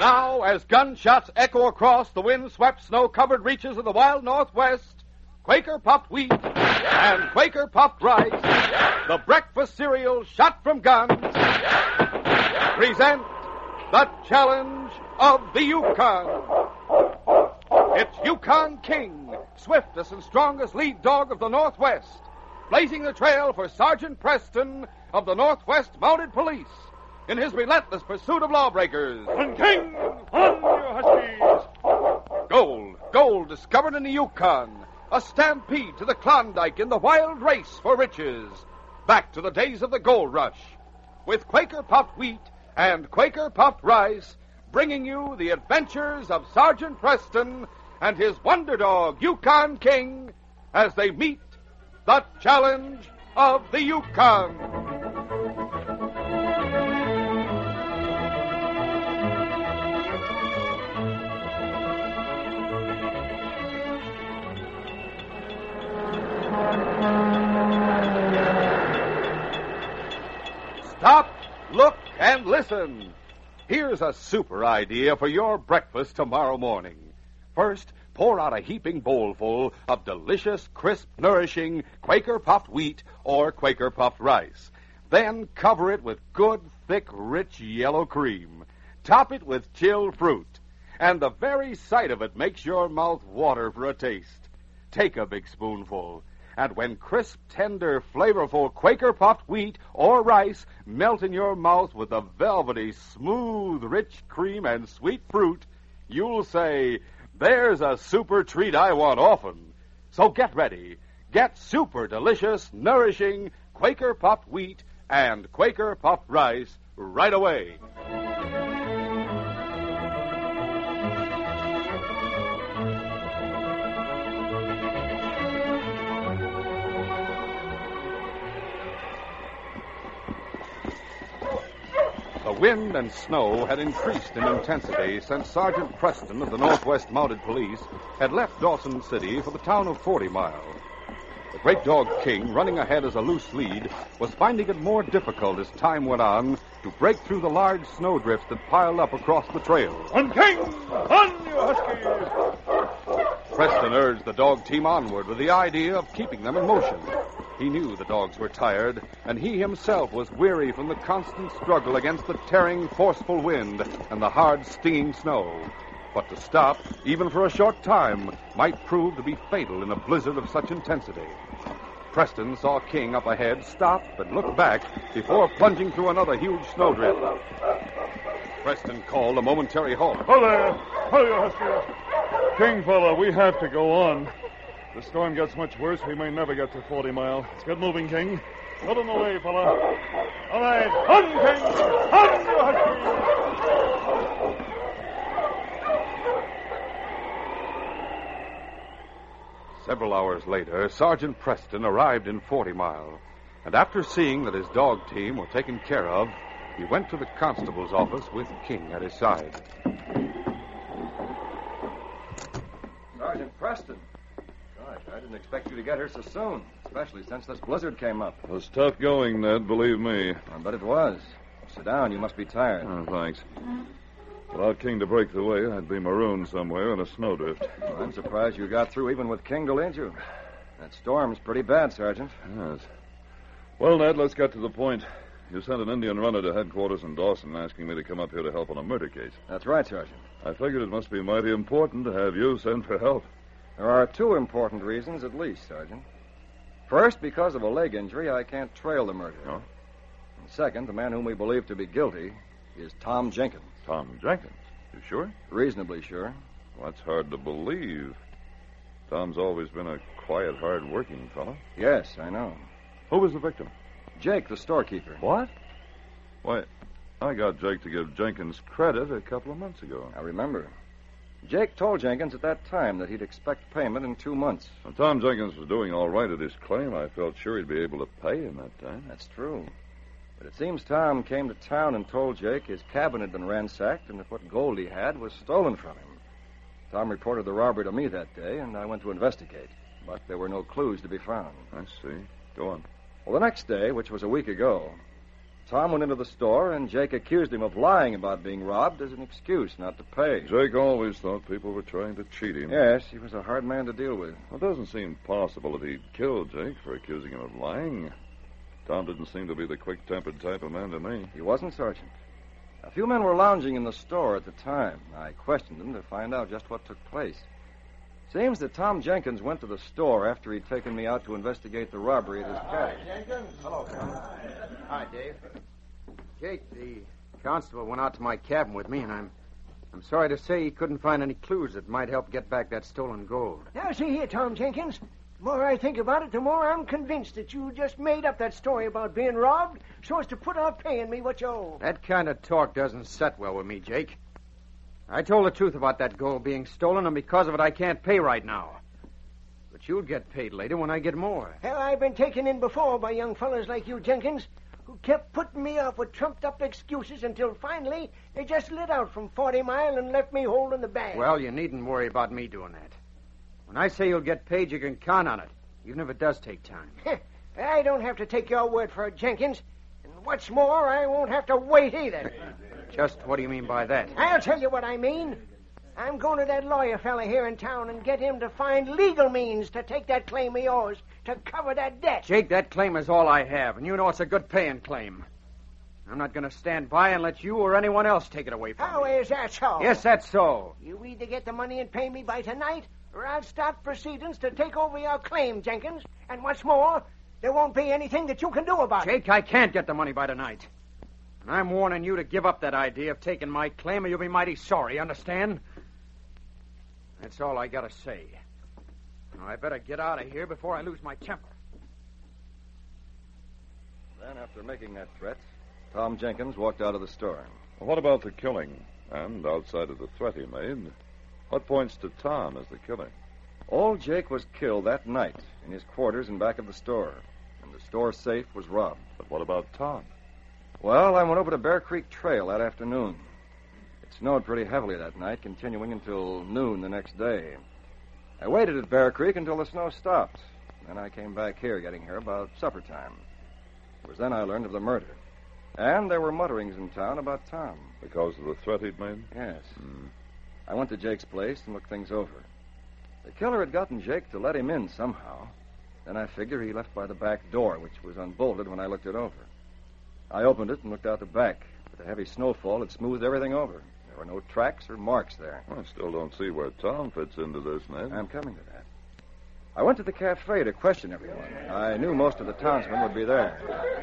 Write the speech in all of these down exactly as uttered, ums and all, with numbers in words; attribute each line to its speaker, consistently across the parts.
Speaker 1: Now, as gunshots echo across the wind-swept, snow-covered reaches of the wild Northwest, Quaker Puffed Wheat and Quaker Puffed Rice, the breakfast cereal shot from guns, present the challenge of the Yukon. It's Yukon King, swiftest and strongest lead dog of the Northwest, blazing the trail for Sergeant Preston of the Northwest Mounted Police in his relentless pursuit of lawbreakers.
Speaker 2: On King, on your huskies!
Speaker 1: Gold, gold discovered in the Yukon, a stampede to the Klondike in the wild race for riches. Back to the days of the gold rush, with Quaker Puffed Wheat and Quaker Puffed Rice, bringing you the adventures of Sergeant Preston and his wonder dog, Yukon King, as they meet the challenge of the Yukon. Stop, look, and listen. Here's a super idea for your breakfast tomorrow morning. First, pour out a heaping bowlful of delicious, crisp, nourishing Quaker Puffed Wheat or Quaker Puffed Rice. Then cover it with good, thick, rich yellow cream. Top it with chilled fruit. And the very sight of it makes your mouth water for a taste. Take a big spoonful. And when crisp, tender, flavorful Quaker Puffed Wheat or rice melt in your mouth with the velvety, smooth, rich cream and sweet fruit, you'll say, "There's a super treat I want often." So get ready. Get super delicious, nourishing Quaker Puffed Wheat and Quaker Puffed Rice right away. The wind and snow had increased in intensity since Sergeant Preston of the Northwest Mounted Police had left Dawson City for the town of Forty Mile. The great dog King, running ahead as a loose lead, was finding it more difficult as time went on to break through the large snowdrifts that piled up across the trail.
Speaker 2: On King! On, you huskies!
Speaker 1: Preston urged the dog team onward with the idea of keeping them in motion. He knew the dogs were tired, and he himself was weary from the constant struggle against the tearing, forceful wind and the hard, stinging snow. But to stop, even for a short time, might prove to be fatal in a blizzard of such intensity. Preston saw King up ahead stop and look back before plunging through another huge snowdrift. Preston called a momentary halt.
Speaker 2: Ho there! Ho, you huskies! King, fella, we have to go on. The storm gets much worse, we may never get to Forty Mile. Let's get moving, King. Out in the way, fella. All right. On, King! On, you huskies!
Speaker 1: Several hours later, Sergeant Preston arrived in Forty Mile, and after seeing that his dog team were taken care of, he went to the constable's office with King at his side.
Speaker 3: Sergeant Preston. Gosh, I didn't expect you to get here so soon, especially since this blizzard came up.
Speaker 2: It was tough going, Ned, believe me.
Speaker 3: I bet it was. Sit down, you must be tired.
Speaker 2: Oh, thanks. Without King to break the way, I'd be marooned somewhere in a snowdrift.
Speaker 3: Well, I'm surprised you got through even with King to lead you. That storm's pretty bad, Sergeant.
Speaker 2: Yes. Well, Ned, let's get to the point. You sent an Indian runner to headquarters in Dawson asking me to come up here to help on a murder case.
Speaker 3: That's right, Sergeant.
Speaker 2: I figured it must be mighty important to have you send for help.
Speaker 3: There are two important reasons, at least, Sergeant. First, because of a leg injury, I can't trail the murderer.
Speaker 2: Oh?
Speaker 3: And second, the man whom we believe to be guilty is Tom Jenkins.
Speaker 2: Tom Jenkins? You sure?
Speaker 3: Reasonably sure.
Speaker 2: Well, that's hard to believe. Tom's always been a quiet, hard-working fellow.
Speaker 3: Yes, I know.
Speaker 2: Who was the victim?
Speaker 3: Jake, the storekeeper.
Speaker 2: What? Why, I got Jake to give Jenkins credit a couple of months ago.
Speaker 3: I remember. Jake told Jenkins at that time that he'd expect payment in two months.
Speaker 2: When Tom Jenkins was doing all right at his claim, I felt sure he'd be able to pay in that time.
Speaker 3: That's true. But it seems Tom came to town and told Jake his cabin had been ransacked and that what gold he had was stolen from him. Tom reported the robbery to me that day, and I went to investigate. But there were no clues to be found.
Speaker 2: I see. Go on.
Speaker 3: Well, the next day, which was a week ago, Tom went into the store, and Jake accused him of lying about being robbed as an excuse not to pay.
Speaker 2: Jake always thought people were trying to cheat him.
Speaker 3: Yes, he was a hard man to deal with.
Speaker 2: Well, it doesn't seem possible that he'd killed Jake for accusing him of lying. Tom didn't seem to be the quick-tempered type of man to me.
Speaker 3: He wasn't, Sergeant. A few men were lounging in the store at the time. I questioned them to find out just what took place. Seems that Tom Jenkins went to the store after he'd taken me out to investigate the robbery at his cabin.
Speaker 4: Jenkins? Hello, Colonel. Hi, Dave. Jake, the constable went out to my cabin with me, and I'm I'm sorry to say he couldn't find any clues that might help get back that stolen gold.
Speaker 5: Now, see here, Tom Jenkins. The more I think about it, the more I'm convinced that you just made up that story about being robbed so as to put off paying me what you owe.
Speaker 4: That kind of talk doesn't set well with me, Jake. I told the truth about that gold being stolen, and because of it, I can't pay right now. But you'll get paid later when I get more.
Speaker 5: Hell, I've been taken in before by young fellas like you, Jenkins, who kept putting me off with trumped-up excuses until finally they just lit out from Forty Mile and left me holding the bag.
Speaker 4: Well, you needn't worry about me doing that. When I say you'll get paid, you can count on it, even if it does take time.
Speaker 5: I don't have to take your word for it, Jenkins. And what's more, I won't have to wait either.
Speaker 4: Just what do you mean by that?
Speaker 5: I'll tell you what I mean. I'm going to that lawyer fella here in town and get him to find legal means to take that claim of yours to cover that debt.
Speaker 4: Jake, that claim is all I have, and you know it's a good paying claim. I'm not going to stand by and let you or anyone else take it away from
Speaker 5: How
Speaker 4: me.
Speaker 5: is that so?
Speaker 4: Yes, that's so.
Speaker 5: You either get the money and pay me by tonight, or I'll start proceedings to take over your claim, Jenkins. And what's more, there won't be anything that you can do about it.
Speaker 4: Jake, I can't get the money by tonight. And I'm warning you to give up that idea of taking my claim, or you'll be mighty sorry, understand? That's all I gotta say. Now, I better get out of here before I lose my temper.
Speaker 3: Then, after making that threat, Tom Jenkins walked out of the store.
Speaker 2: Well, what about the killing? And outside of the threat he made, what points to Tom as the killer?
Speaker 3: Old Jake was killed that night in his quarters in back of the store, and the store safe was robbed.
Speaker 2: But what about Tom?
Speaker 3: Well, I went over to Bear Creek Trail that afternoon. It snowed pretty heavily that night, continuing until noon the next day. I waited at Bear Creek until the snow stopped. Then I came back here, getting here about supper time. It was then I learned of the murder. And there were mutterings in town about Tom.
Speaker 2: Because of the threat he'd made?
Speaker 3: Yes.
Speaker 2: Hmm.
Speaker 3: I went to Jake's place and looked things over. The killer had gotten Jake to let him in somehow. Then I figure he left by the back door, which was unbolted when I looked it over. I opened it and looked out the back, but the heavy snowfall had smoothed everything over. There were no tracks or marks there.
Speaker 2: I still don't see where Tom fits into this, Ned.
Speaker 3: I'm coming to that. I went to the cafe to question everyone. I knew most of the townsmen would be there.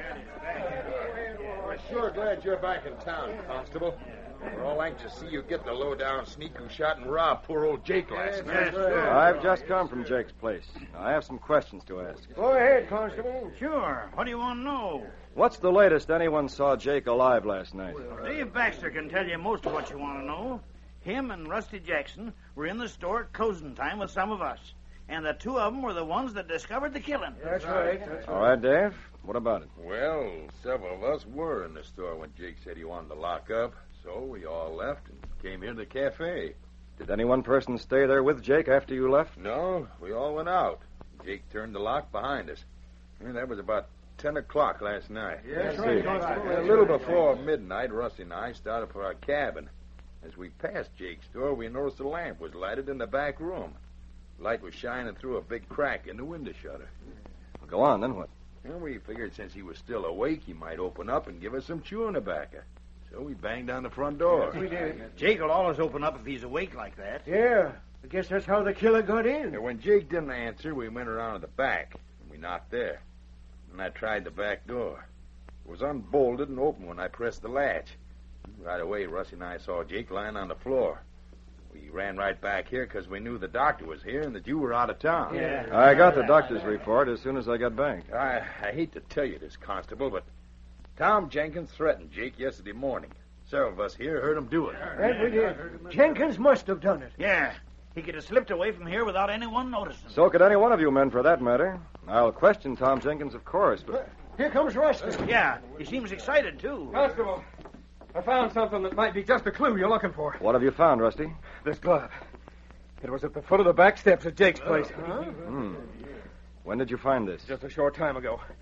Speaker 6: We're sure glad you're back in town, Constable. We're all anxious to see you get the low-down sneak who shot and robbed poor old Jake last night.
Speaker 3: I've just come from Jake's place. I have some questions to ask.
Speaker 5: Go ahead, Constable.
Speaker 7: Sure. What do you want to know?
Speaker 3: What's the latest anyone saw Jake alive last night?
Speaker 7: Dave Baxter can tell you most of what you want to know. Him and Rusty Jackson were in the store at closing time with some of us. And the two of them were the ones that discovered the killing.
Speaker 5: That's right. That's
Speaker 3: All right, Dave. What about it?
Speaker 6: Well, several of us were in the store when Jake said he wanted to lock up. So we all left and came here to the cafe.
Speaker 3: Did any one person stay there with Jake after you left?
Speaker 6: No, we all went out. Jake turned the lock behind us. And that was about ten o'clock last night.
Speaker 5: Yes,
Speaker 3: right,
Speaker 5: Constable.
Speaker 6: A little before midnight, Rusty and I started for our cabin. As we passed Jake's door, we noticed a lamp was lighted in the back room. Light was shining through a big crack in the window shutter.
Speaker 3: Well, go on, then what?
Speaker 6: And we figured since he was still awake, he might open up and give us some chewing tobacco. So we banged on the front door.
Speaker 5: We did.
Speaker 7: Jake will always open up if he's awake like that.
Speaker 5: Yeah. I guess that's how the killer got in.
Speaker 6: And when Jake didn't answer, we went around to the back, and we knocked there. And I tried the back door. It was unbolted and open when I pressed the latch. Right away, Rusty and I saw Jake lying on the floor. We ran right back here because we knew the doctor was here and that you were out of town.
Speaker 5: Yeah.
Speaker 3: I got the doctor's report as soon as I got back.
Speaker 6: I, I hate to tell you this, Constable, but Tom Jenkins threatened Jake yesterday morning. Several of us here heard him do it.
Speaker 5: That we did. Jenkins must have done it.
Speaker 7: Yeah. He could have slipped away from here without anyone noticing.
Speaker 3: So could any one of you men, for that matter. I'll question Tom Jenkins, of course, but...
Speaker 5: Here comes Rusty.
Speaker 7: Yeah. He seems excited, too.
Speaker 8: Constable, I found something that might be just the clue you're looking for.
Speaker 3: What have you found, Rusty?
Speaker 8: This glove. It was at the foot of the back steps at Jake's place.
Speaker 3: Hmm. When did you find this?
Speaker 8: Just a short time ago.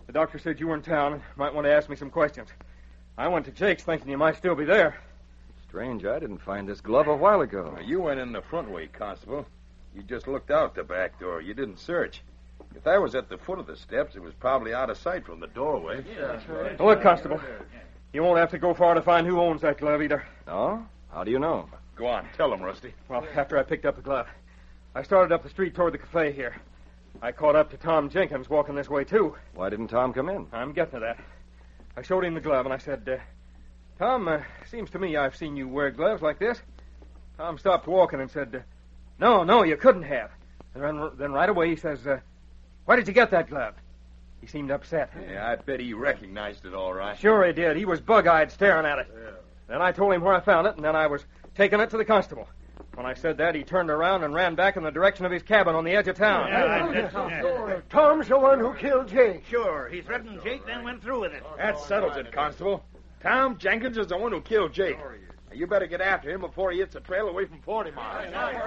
Speaker 8: The doctor said you were in town and might want to ask me some questions. I went to Jake's thinking you might still be there.
Speaker 3: Strange, I didn't find this glove a while ago.
Speaker 6: Well, you went in the front way, Constable. You just looked out the back door. You didn't search. If I was at the foot of the steps, it was probably out of sight from the doorway.
Speaker 8: Yeah, right. Look, Constable, you won't have to go far to find who owns that glove either.
Speaker 3: No? How do you know?
Speaker 6: Go on, tell him, Rusty.
Speaker 8: Well, after I picked up the glove, I started up the street toward the cafe here. I caught up to Tom Jenkins walking this way, too.
Speaker 3: Why didn't Tom come in?
Speaker 8: I'm getting to that. I showed him the glove, and I said, uh, Tom, uh, seems to me I've seen you wear gloves like this. Tom stopped walking and said, uh, no, no, you couldn't have. And then, then right away he says, uh, where did you get that glove? He seemed upset.
Speaker 6: Yeah, I bet he recognized it all right.
Speaker 8: Sure he did. He was bug-eyed staring at it. Yeah. Then I told him where I found it, and then I was taking it to the constable. When I said that, he turned around and ran back in the direction of his cabin on the edge of town.
Speaker 7: Yeah, yeah, yeah.
Speaker 5: Tom's the one who killed Jake.
Speaker 7: Sure. He threatened Jake, then went through with it.
Speaker 6: That settles it, Constable. Tom Jenkins is the one who killed Jake. You better get after him before he hits a trail away from Forty Mile.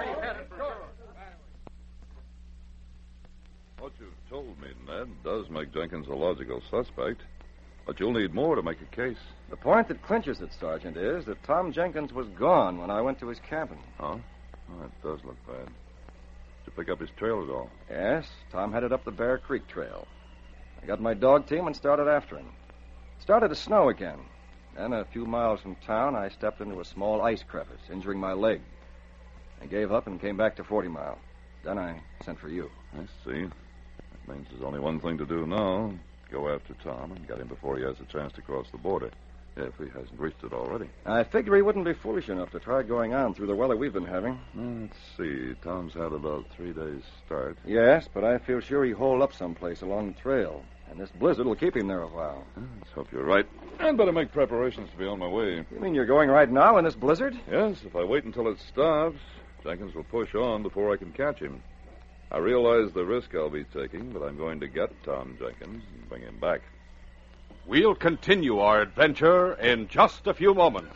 Speaker 2: What you've told me, Ned, does make Jenkins a logical suspect. But you'll need more to make a case.
Speaker 3: The point that clinches it, Sergeant, is that Tom Jenkins was gone when I went to his cabin.
Speaker 2: Huh? Oh, it does look bad. Did you pick up his trail at all?
Speaker 3: Yes, Tom headed up the Bear Creek Trail. I got my dog team and started after him. It started to snow again. Then, a few miles from town, I stepped into a small ice crevice, injuring my leg. I gave up and came back to Forty Mile. Then I sent for you.
Speaker 2: I see. That means there's only one thing to do now. Go after Tom and get him before he has a chance to cross the border. If he hasn't reached it already.
Speaker 3: I figure he wouldn't be foolish enough to try going on through the weather we've been having.
Speaker 2: Let's see. Tom's had about three days' start.
Speaker 3: Yes, but I feel sure he'll hole up someplace along the trail. And this blizzard will keep him there a while.
Speaker 2: Let's hope you're right. I'd better make preparations to be on my way.
Speaker 3: You mean you're going right now in this blizzard?
Speaker 2: Yes, if I wait until it stops, Jenkins will push on before I can catch him. I realize the risk I'll be taking, but I'm going to get Tom Jenkins and bring him back.
Speaker 1: We'll continue our adventure in just a few moments.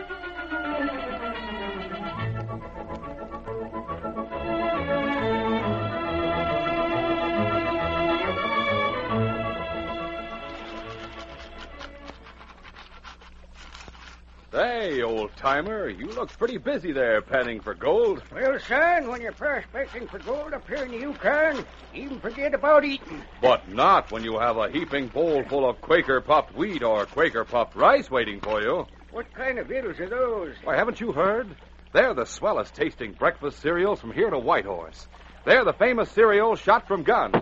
Speaker 1: Say, old-timer, you look pretty busy there panning for gold.
Speaker 5: Well, son, when you're prospecting for gold up here in the Yukon, even forget about eating.
Speaker 1: But not when you have a heaping bowl full of Quaker-puffed wheat or Quaker-puffed rice waiting for you.
Speaker 5: What kind of victuals are those?
Speaker 1: Why, haven't you heard? They're the swellest tasting breakfast cereals from here to Whitehorse. They're the famous cereals shot from guns.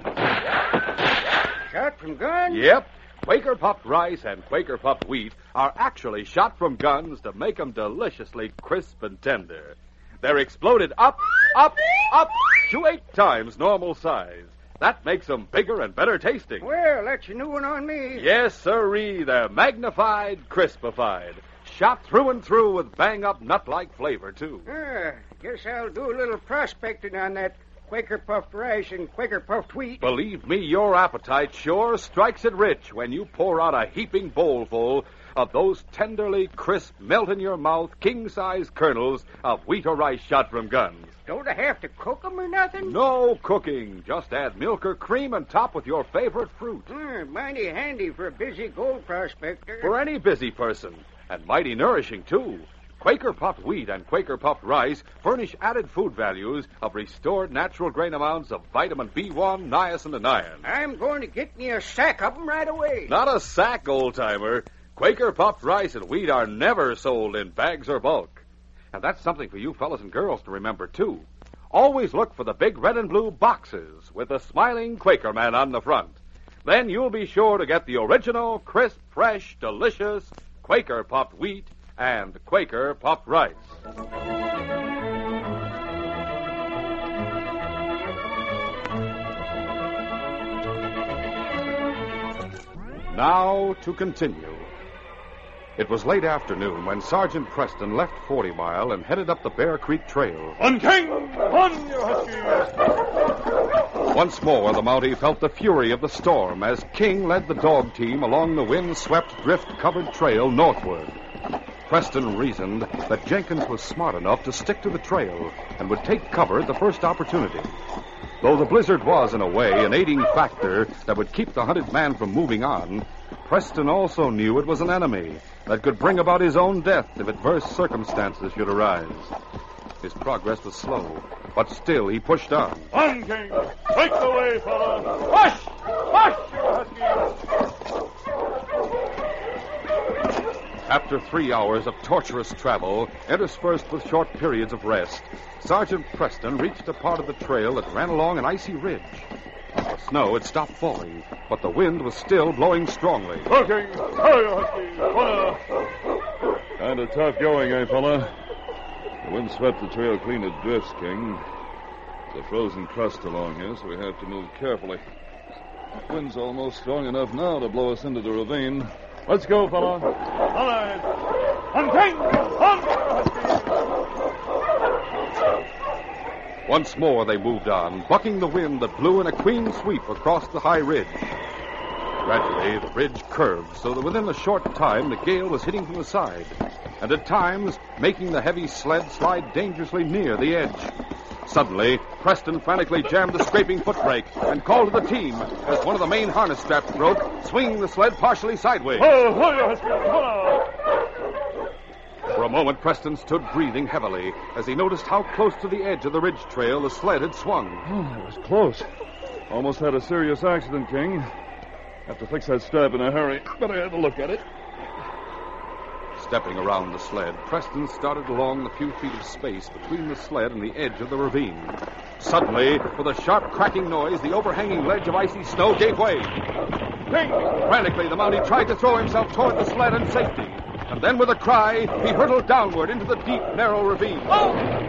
Speaker 5: Shot from guns?
Speaker 1: Yep. Quaker puffed rice and Quaker puffed wheat are actually shot from guns to make them deliciously crisp and tender. They're exploded up, up, up to eight times normal size. That makes them bigger and better tasting.
Speaker 5: Well, that's a new one on me.
Speaker 1: Yes, sirree. They're magnified, crispified, shot through and through with bang-up nut-like flavor, too.
Speaker 5: Ah, guess I'll do a little prospecting on that Quaker puffed rice and Quaker puffed wheat.
Speaker 1: Believe me, your appetite sure strikes it rich when you pour out a heaping bowlful of those tenderly crisp, melt-in-your-mouth, king-size kernels of wheat or rice shot from guns.
Speaker 5: Don't I have to cook 'em or nothing?
Speaker 1: No cooking. Just add milk or cream and top with your favorite fruit.
Speaker 5: Mm, mighty handy for a busy gold prospector.
Speaker 1: For any busy person. And mighty nourishing, too. Quaker puffed wheat and Quaker puffed rice furnish added food values of restored natural grain amounts of vitamin B one, niacin, and iron.
Speaker 5: I'm going to get me a sack of 'em right away.
Speaker 1: Not a sack, old-timer. Quaker puffed rice and wheat are never sold in bags or bulk. And that's something for you fellas and girls to remember, too. Always look for the big red and blue boxes with the smiling Quaker man on the front. Then you'll be sure to get the original, crisp, fresh, delicious Quaker puffed wheat and Quaker puffed rice. Now to continue. It was late afternoon when Sergeant Preston left Forty Mile and headed up the Bear Creek Trail.
Speaker 2: On, King! On, you husky!
Speaker 1: Once more, the Mountie felt the fury of the storm as King led the dog team along the wind-swept, drift-covered trail northward. Preston reasoned that Jenkins was smart enough to stick to the trail and would take cover at the first opportunity. Though the blizzard was, in a way, an aiding factor that would keep the hunted man from moving on, Preston also knew it was an enemy that could bring about his own death if adverse circumstances should arise. His progress was slow, but still he pushed on.
Speaker 2: On, King! Break the way, fellow! Push! Push, you huskies!
Speaker 1: After three hours of torturous travel, interspersed with short periods of rest, Sergeant Preston reached a part of the trail that ran along an icy ridge. The snow had stopped falling, but the wind was still blowing strongly.
Speaker 2: Okay, hurry, huskies! Fella! Kind of tough going, eh, fella? The wind swept the trail clean of drifts, King. There's a frozen crust along here, so we have to move carefully. The wind's almost strong enough now to blow us into the ravine. Let's go, fella. All right. On, King! On, huskies!
Speaker 1: Once more they moved on, bucking the wind that blew in a clean sweep across the high ridge. Gradually, the ridge curved so that within a short time the gale was hitting from the side, and at times making the heavy sled slide dangerously near the edge. Suddenly, Preston frantically jammed the scraping foot brake and called to the team as one of the main harness straps broke, swinging the sled partially sideways.
Speaker 2: Oh, oh, huskies!
Speaker 1: For a moment, Preston stood breathing heavily as he noticed how close to the edge of the ridge trail the sled had swung.
Speaker 2: Oh, that was close. Almost had a serious accident, King. Have to fix that strap in a hurry. Better have a look at it.
Speaker 1: Stepping around the sled, Preston started along the few feet of space between the sled and the edge of the ravine. Suddenly, with a sharp cracking noise, the overhanging ledge of icy snow gave way.
Speaker 2: King!
Speaker 1: Frantically, the Mountie tried to throw himself toward the sled and safety. And then, with a cry, he hurtled downward into the deep, narrow ravine.
Speaker 2: Oh!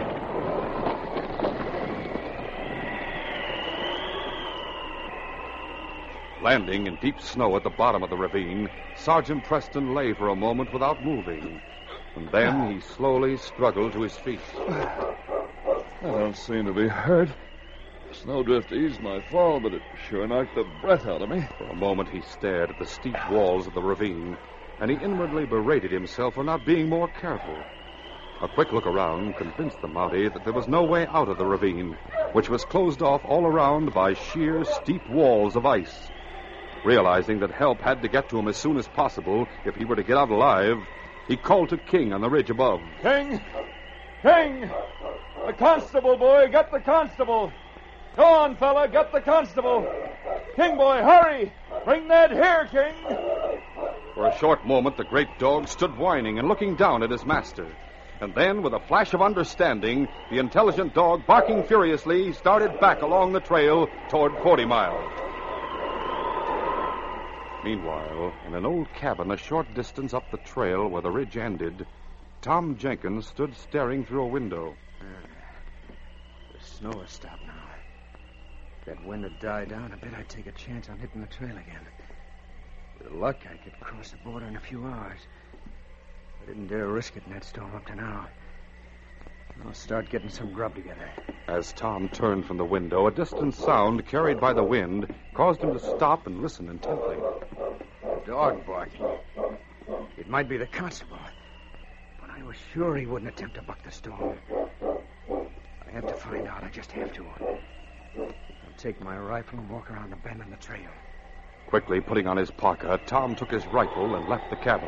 Speaker 1: Landing in deep snow at the bottom of the ravine, Sergeant Preston lay for a moment without moving. And then he slowly struggled to his feet.
Speaker 2: I don't seem to be hurt. The snowdrift eased my fall, but it sure knocked the breath out of me.
Speaker 1: For a moment he stared at the steep walls of the ravine, and he inwardly berated himself for not being more careful. A quick look around convinced the Mountie that there was no way out of the ravine, which was closed off all around by sheer, steep walls of ice. Realizing that help had to get to him as soon as possible if he were to get out alive, he called to King on the ridge above.
Speaker 2: King! King! The constable, boy! Get the constable! Go on, fella, get the constable! King, boy, hurry! Bring Ned here, King!
Speaker 1: For a short moment, the great dog stood whining and looking down at his master. And then, with a flash of understanding, the intelligent dog, barking furiously, started back along the trail toward Forty Mile. Meanwhile, in an old cabin a short distance up the trail where the ridge ended, Tom Jenkins stood staring through a window.
Speaker 4: Uh, the snow has stopped now. If that wind had died down a bit, I'd take a chance on hitting the trail again. With luck, I could cross the border in a few hours. I didn't dare risk it in that storm up to now. I'll start getting some grub together.
Speaker 1: As Tom turned from the window, a distant sound carried by the wind caused him to stop and listen intently.
Speaker 4: A dog barking. It might be the constable, but I was sure he wouldn't attempt to buck the storm. I have to find out. I just have to. I'll take my rifle and walk around the bend in the trail.
Speaker 1: Quickly putting on his parka, Tom took his rifle and left the cabin.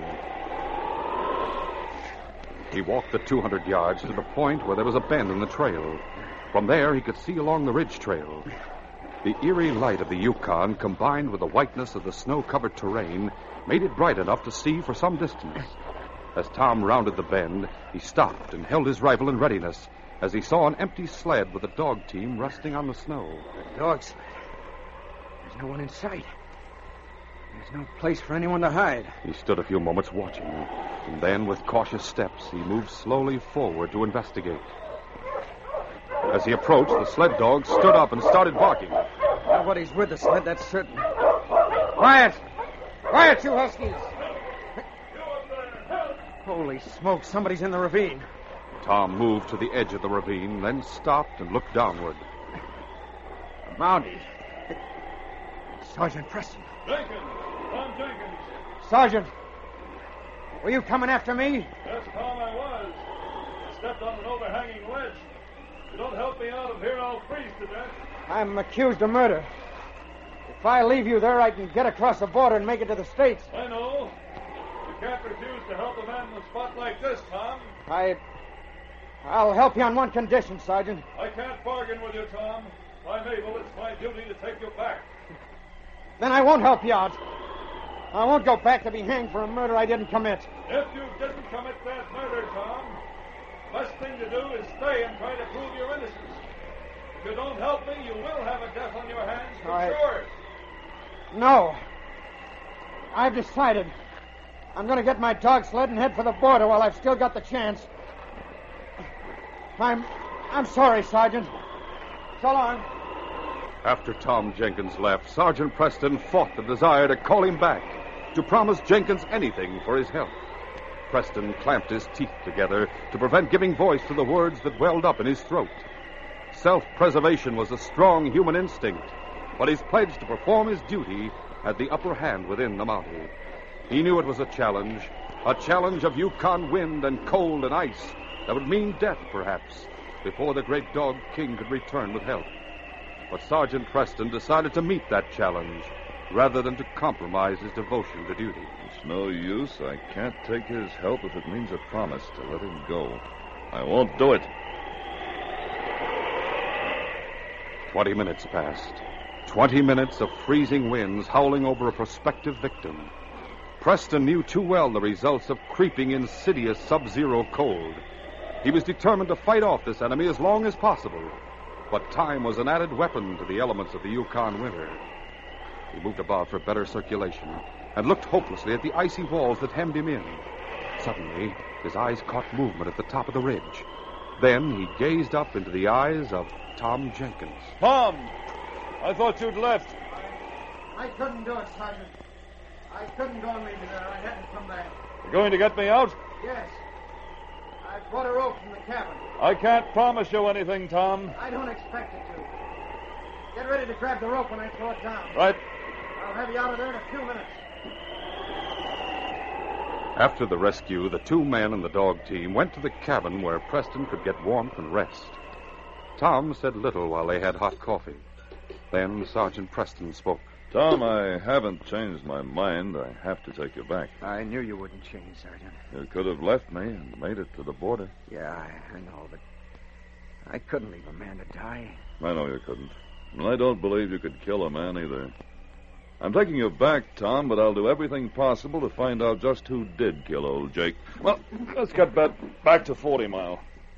Speaker 1: He walked the two hundred yards to the point where there was a bend in the trail. From there, he could see along the ridge trail. The eerie light of the Yukon, combined with the whiteness of the snow-covered terrain, made it bright enough to see for some distance. As Tom rounded the bend, he stopped and held his rifle in readiness as he saw an empty sled with a dog team resting on the snow.
Speaker 4: A dog sled? There's no one in sight. There's no place for anyone to hide.
Speaker 1: He stood a few moments watching, and then, with cautious steps, he moved slowly forward to investigate. As he approached, the sled dog stood up and started barking.
Speaker 4: Nobody's with the sled, that's certain. Quiet! Quiet, you huskies! Holy smoke, somebody's in the ravine.
Speaker 1: Tom moved to the edge of the ravine, then stopped and looked downward.
Speaker 4: A Mountie. Sergeant Preston.
Speaker 2: Jenkins! Tom Jenkins!
Speaker 4: Sergeant! Were you coming after me?
Speaker 2: Yes, Tom, I was. I stepped on an overhanging ledge. If you don't help me out of here, I'll freeze to death.
Speaker 4: I'm accused of murder. If I leave you there, I can get across the border and make it to the States.
Speaker 2: I know. You can't refuse to help a man in a spot like this, Tom.
Speaker 4: I... I'll help you on one condition, Sergeant.
Speaker 2: I can't bargain with you, Tom. If I'm able, it's my duty to take you back.
Speaker 4: Then I won't help you out. I won't go back to be hanged for a murder I didn't commit.
Speaker 2: If you didn't commit that murder, Tom, the best thing to do is stay and try to prove your innocence. If you don't help me, you will have a death on your hands for
Speaker 4: I...
Speaker 2: sure.
Speaker 4: No. I've decided. I'm going to get my dog sled and head for the border while I've still got the chance. I'm... I'm sorry, Sergeant. So long.
Speaker 1: After Tom Jenkins left, Sergeant Preston fought the desire to call him back, to promise Jenkins anything for his help. Preston clamped his teeth together to prevent giving voice to the words that welled up in his throat. Self-preservation was a strong human instinct, but his pledge to perform his duty had the upper hand within the Mountie. He knew it was a challenge, a challenge of Yukon wind and cold and ice that would mean death, perhaps, before the great dog King could return with help. But Sergeant Preston decided to meet that challenge rather than to compromise his devotion to duty.
Speaker 9: It's no use. I can't take his help if it means a promise to let him go. I won't do it.
Speaker 1: Twenty minutes passed. Twenty minutes of freezing winds howling over a prospective victim. Preston knew too well the results of creeping, insidious sub-zero cold. He was determined to fight off this enemy as long as possible. But time was an added weapon to the elements of the Yukon winter. He moved about for better circulation and looked hopelessly at the icy walls that hemmed him in. Suddenly, his eyes caught movement at the top of the ridge. Then he gazed up into the eyes of Tom Jenkins.
Speaker 2: Tom! I thought you'd left.
Speaker 4: I couldn't do it, Sergeant. I couldn't go and leave you there. I had to come back.
Speaker 2: You're going to get me out?
Speaker 4: Yes. I brought a rope from the cabin.
Speaker 2: I can't promise you anything, Tom.
Speaker 4: I don't expect you to. Get ready to grab the rope when I throw it down.
Speaker 2: Right.
Speaker 4: I'll have you out of there in a few minutes.
Speaker 1: After the rescue, the two men and the dog team went to the cabin where Preston could get warmth and rest. Tom said little while they had hot coffee. Then Sergeant Preston spoke.
Speaker 9: Tom, I haven't changed my mind. I have to take you back.
Speaker 4: I knew you wouldn't change, Sergeant.
Speaker 9: You could have left me and made it to the border.
Speaker 4: Yeah, I, I know, but I couldn't leave a man to die.
Speaker 9: I know you couldn't. And I don't believe you could kill a man either. I'm taking you back, Tom, but I'll do everything possible to find out just who did kill old Jake.
Speaker 2: Well, let's get back, back to Forty Mile.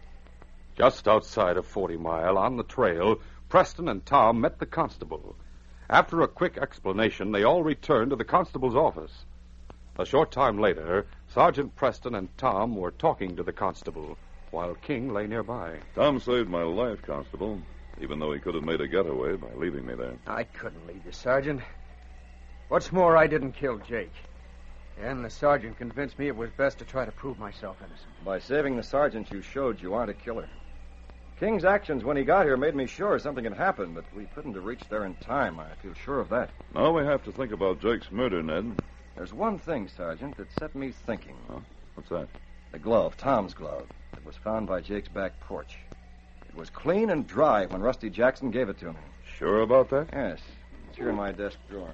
Speaker 1: Just outside of Forty Mile, on the trail, Preston and Tom met the constable. After a quick explanation, they all returned to the constable's office. A short time later, Sergeant Preston and Tom were talking to the constable, while King lay nearby.
Speaker 9: Tom saved my life, Constable, even though he could have made a getaway by leaving me there.
Speaker 4: I couldn't leave you, Sergeant. What's more, I didn't kill Jake. And the sergeant convinced me it was best to try to prove myself innocent.
Speaker 3: By saving the sergeant, you showed you aren't a killer. King's actions when he got here made me sure something had happened, but we couldn't have reached there in time. I feel sure of that.
Speaker 9: Now we have to think about Jake's murder, Ned.
Speaker 3: There's one thing, Sergeant, that set me thinking.
Speaker 9: Huh? What's that?
Speaker 3: The glove, Tom's glove, that was found by Jake's back porch. It was clean and dry when Rusty Jackson gave it to me.
Speaker 9: Sure about that?
Speaker 3: Yes. It's here in my desk drawer.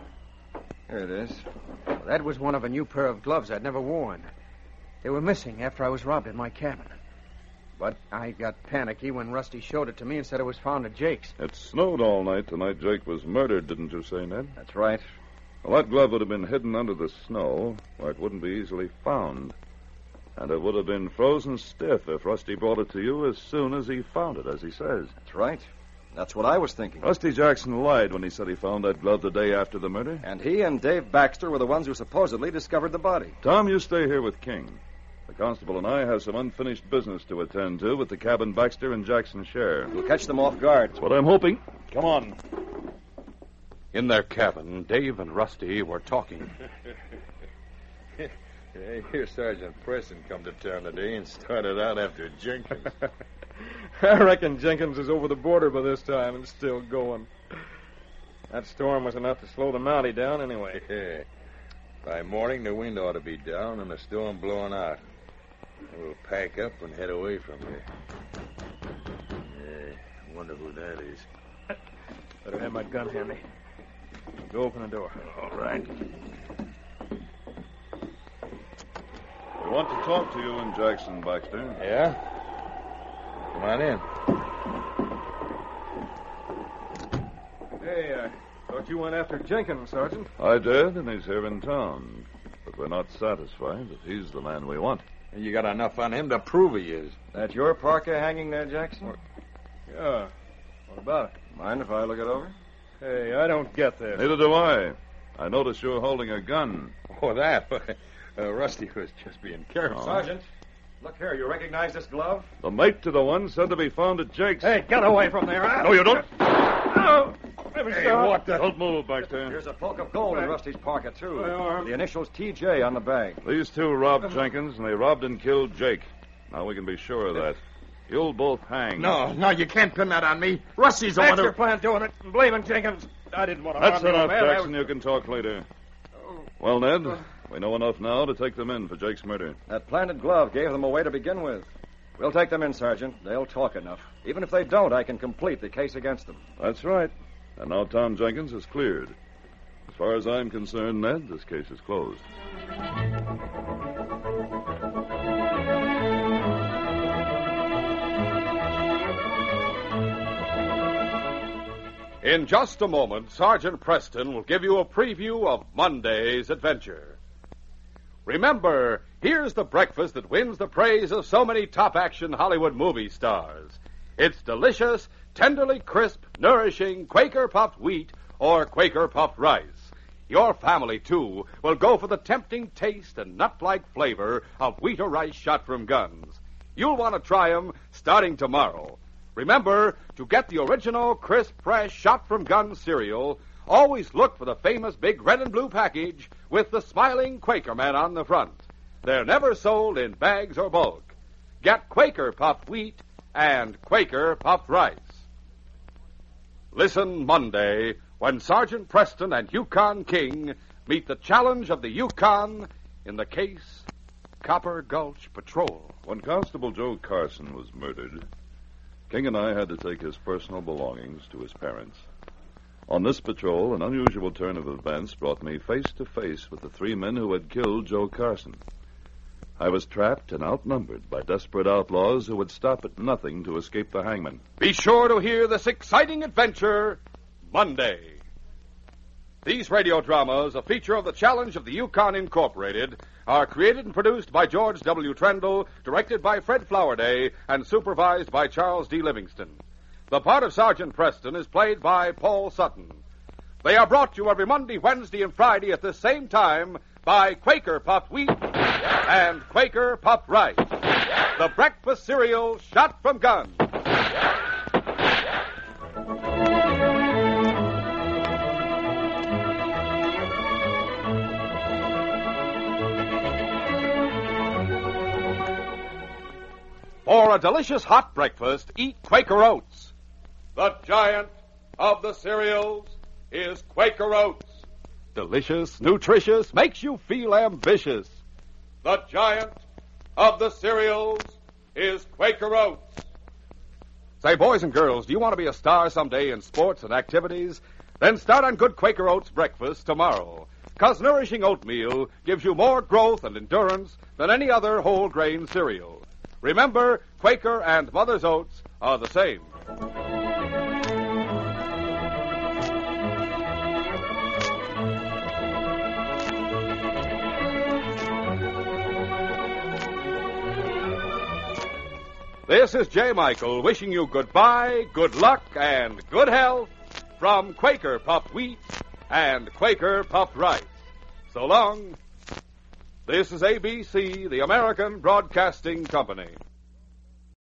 Speaker 3: Here it is.
Speaker 4: Well, that was one of a new pair of gloves I'd never worn. They were missing after I was robbed in my cabin. But I got panicky when Rusty showed it to me and said it was found at Jake's.
Speaker 9: It snowed all night the night Jake was murdered, didn't you say, Ned?
Speaker 3: That's right.
Speaker 9: Well, that glove would have been hidden under the snow where it wouldn't be easily found. And it would have been frozen stiff if Rusty brought it to you as soon as he found it, as he says.
Speaker 3: That's right. That's what I was thinking.
Speaker 9: Rusty Jackson lied when he said he found that glove the day after the murder.
Speaker 3: And he and Dave Baxter were the ones who supposedly discovered the body.
Speaker 9: Tom, you stay here with King. The constable and I have some unfinished business to attend to with the cabin Baxter and Jackson share.
Speaker 3: We'll catch them off guard.
Speaker 9: That's what I'm hoping. Come on.
Speaker 1: In their cabin, Dave and Rusty were talking.
Speaker 6: I hear Sergeant Preston come to town today and started out after Jenkins.
Speaker 8: I reckon Jenkins is over the border by this time and still going. That storm was enough to slow the Mountie down anyway.
Speaker 6: Yeah. By morning, the wind ought to be down and the storm blowing out. We'll pack up and head away from here. Yeah, I wonder who that is.
Speaker 8: Better have my gun handy. Go open the door.
Speaker 9: All right. We want to talk to you and Jackson, Baxter.
Speaker 6: Yeah? Come on in.
Speaker 8: Hey, I thought you went after Jenkins, Sergeant.
Speaker 9: I did, and he's here in town. But we're not satisfied that he's the man we want.
Speaker 6: You got enough on him to prove he is.
Speaker 3: That your parka hanging there, Jackson?
Speaker 8: Yeah. What about it?
Speaker 3: Mind if I look it over?
Speaker 8: Hey, I don't get this.
Speaker 9: Neither do I. I notice you're holding a gun.
Speaker 6: Oh, that? uh, Rusty was just being careful.
Speaker 3: Oh. Sergeant, look here. You recognize this glove?
Speaker 9: The mate to the one said to be found at Jake's.
Speaker 8: Hey, get away from there. Huh?
Speaker 9: No, you don't.
Speaker 8: Oh,
Speaker 6: Hey, what the...
Speaker 9: Don't move, Baxter.
Speaker 3: Here's a poke of gold in Rusty's parka, too.
Speaker 8: My arm.
Speaker 3: The initials T J on the bag.
Speaker 9: These two robbed Jenkins, and they robbed and killed Jake. Now we can be sure of that. You'll both hang.
Speaker 6: No, no, you can't pin that on me. Rusty's the
Speaker 8: That's
Speaker 6: one who...
Speaker 8: your plan doing it and blaming Jenkins. I didn't want to
Speaker 9: That's
Speaker 8: harm you,
Speaker 9: enough,
Speaker 8: man. I
Speaker 9: Jackson.
Speaker 8: was-
Speaker 9: You can talk later. Well, Ned, we know enough now to take them in for Jake's murder.
Speaker 3: That planted glove gave them away to begin with. We'll take them in, Sergeant. They'll talk enough. Even if they don't, I can complete the case against them.
Speaker 9: That's right. And now Tom Jenkins is cleared. As far as I'm concerned, Ned, this case is closed.
Speaker 1: In just a moment, Sergeant Preston will give you a preview of Monday's adventure. Remember, here's the breakfast that wins the praise of so many top-action Hollywood movie stars. It's delicious, tenderly crisp, nourishing Quaker puffed wheat or Quaker puffed rice. Your family, too, will go for the tempting taste and nut-like flavor of wheat or rice shot from guns. You'll want to try them starting tomorrow. Remember, to get the original, crisp, fresh, shot-from-gun cereal, always look for the famous big red and blue package with the smiling Quaker man on the front. They're never sold in bags or bulk. Get Quaker puffed wheat and Quaker puffed rice. Listen Monday when Sergeant Preston and Yukon King meet the challenge of the Yukon in the case Copper Gulch Patrol.
Speaker 9: When Constable Joe Carson was murdered, King and I had to take his personal belongings to his parents. On this patrol, an unusual turn of events brought me face to face with the three men who had killed Joe Carson. I was trapped and outnumbered by desperate outlaws who would stop at nothing to escape the hangman.
Speaker 1: Be sure to hear this exciting adventure Monday. These radio dramas, a feature of the Challenge of the Yukon Incorporated, are created and produced by George W. Trendle, directed by Fred Flowerday, and supervised by Charles D. Livingston. The part of Sergeant Preston is played by Paul Sutton. They are brought to you every Monday, Wednesday, and Friday at the same time by Quaker Puffed Wheat and Quaker Puffed Rice, the breakfast cereal shot from guns. For a delicious hot breakfast, eat Quaker Oats. The giant of the cereals is Quaker Oats. Delicious, nutritious, makes you feel ambitious. The giant of the cereals is Quaker Oats. Say, boys and girls, do you want to be a star someday in sports and activities? Then start on good Quaker Oats breakfast tomorrow. 'Cause nourishing oatmeal gives you more growth and endurance than any other whole grain cereal. Remember, Quaker and Mother's Oats are the same. This is J. Michael wishing you goodbye, good luck, and good health from Quaker Puffed Wheat and Quaker Puffed Rice. So long. This is A B C, the American Broadcasting Company.